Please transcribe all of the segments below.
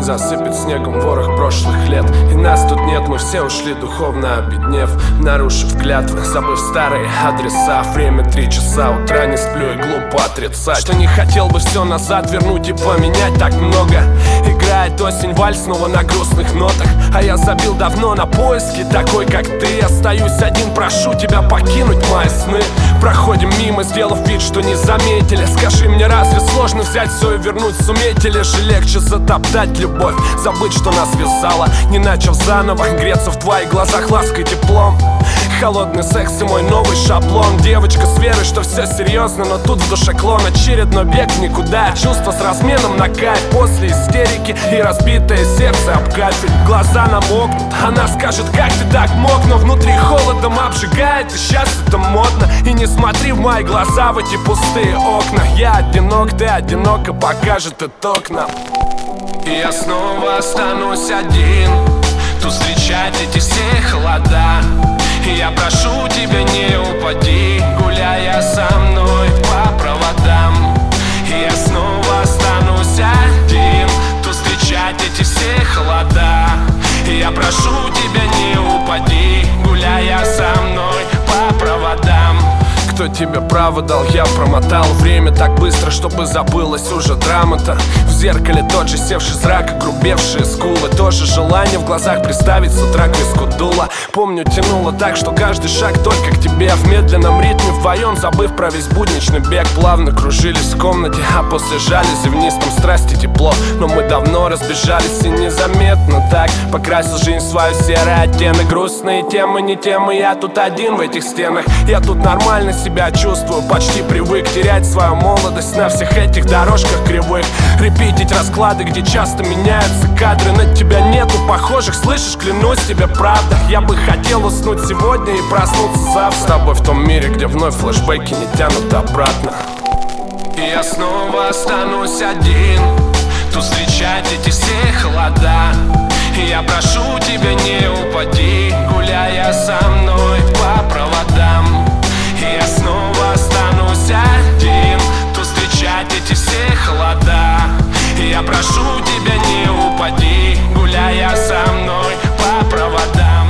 засыпет снегом ворох прошлых лет. И нас тут нет, мы все ушли духовно обеднев, нарушив клятвы, забыв старые адреса. Время 3 часа утра, не сплю и глупо отрицать, что не хотел бы все назад вернуть и поменять так много. Играет осень вальс снова на грустных нотах, а я забил давно на поиски такой, как ты. Остаюсь один, прошу тебя покинуть мои сны. Проходим мимо, сделав вид, что не заметили. Скажи мне, разве сложно взять все и вернуть? Суметь или же легче затоптать любовь, забыть, что нас связало, не начав заново греться в твоих глазах лаской теплом? Холодный секс и мой новый шаблон. Девочка с верой, что все серьезно, но тут в душе клон. Очередной бег в никуда, чувство с разменом на кайф. После истерики и разбитое сердце об кафель. Глаза намокнут, она скажет, как ты так мог. Но внутри холодом обжигает, и сейчас это модно. И не смотри в мои глаза, в эти пустые окна. Я одинок, ты одинока, покажет итог нам. И я снова останусь один, тут встречать эти все холода. И я прошу тебя, не упади, гуляя со мной по проводам. И я снова останусь один, тут встречать эти все холода. И я прошу тебя, не упади, гуляя со мной по проводам. Кто тебе право дал, я промотал время так быстро, чтобы забылась уже драма-то. В зеркале тот же севший зрак, огрубевшие скулы. Тоже желание в глазах представить с утра к виску дуло. Помню, тянуло так, что каждый шаг только к тебе. В медленном ритме вдвоем, забыв про весь будничный бег, плавно кружились в комнате, а после жалюзи в низком страсти тепло. Но мы давно разбежались и незаметно так покрасил жизнь свою серый оттенок. Грустные темы, не темы, я тут один в этих стенах. Я тут нормально себя чувствую, почти привык терять свою молодость на всех этих дорожках кривых. Репетить расклады, где часто меняются кадры. На тебя нету похожих, слышишь, клянусь тебе, правда. Я бы хотел уснуть сегодня и проснуться завтра с тобой в том мире, где вновь флешбеки не тянут обратно. И я снова останусь один, тут встречать эти все холода. И я прошу тебя, не упади, гуляя со мной по проводам. И я снова останусь один, тут встречать эти все холода. И я прошу тебя, не упади, гуляя со мной по проводам.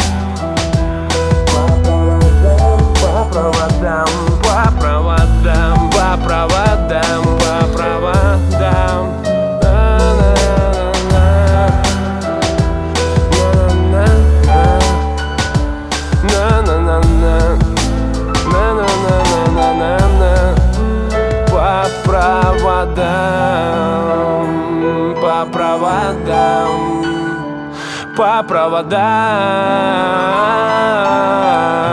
По проводам, по проводам, по проводам, по проводам. По проводам, по проводам.